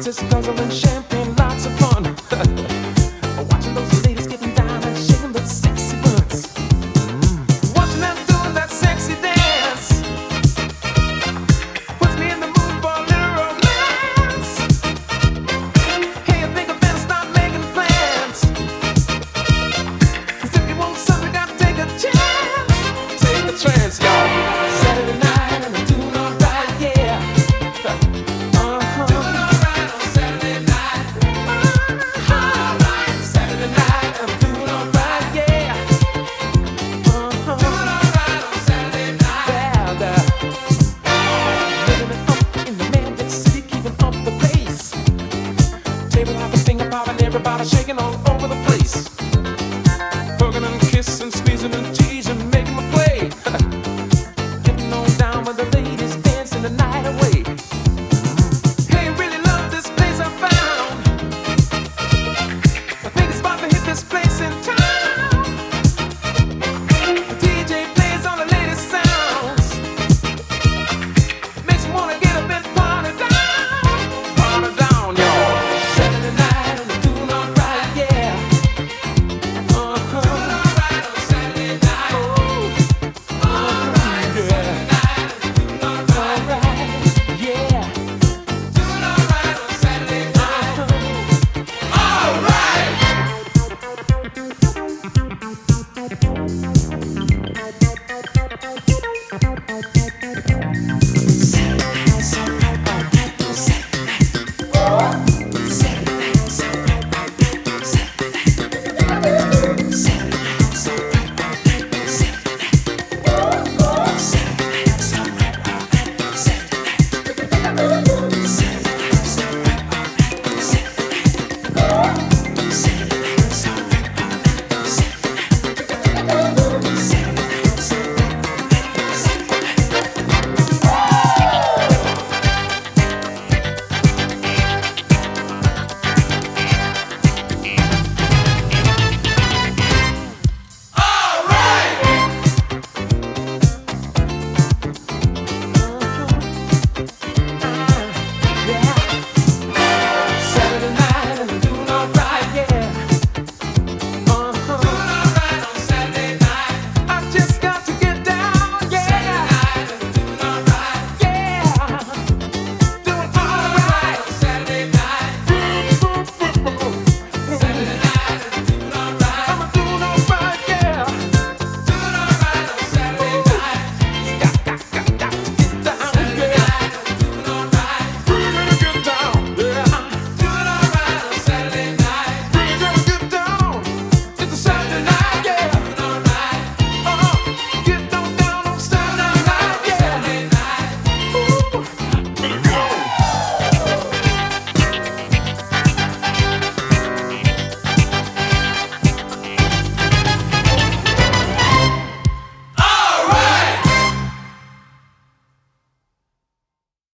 glasses, guzzling champagne, lots of fun. Watching those ladies getting down and shaking those sexy butts. Watching them doing that sexy dance puts me in the mood for a little romance. Hey, I think I better start making plans. 'Cause if you want something, gotta take a chance. Take a chance, y'all. Saturday night and I'm doing alright, yeah. Doing alright on Saturday night. Alright, Saturday night I'm doing alright, yeah. Doing alright on Saturday night. Living it up in the Magic City, keeping up the pace. Table hopping, finger popping, everybody shaking on.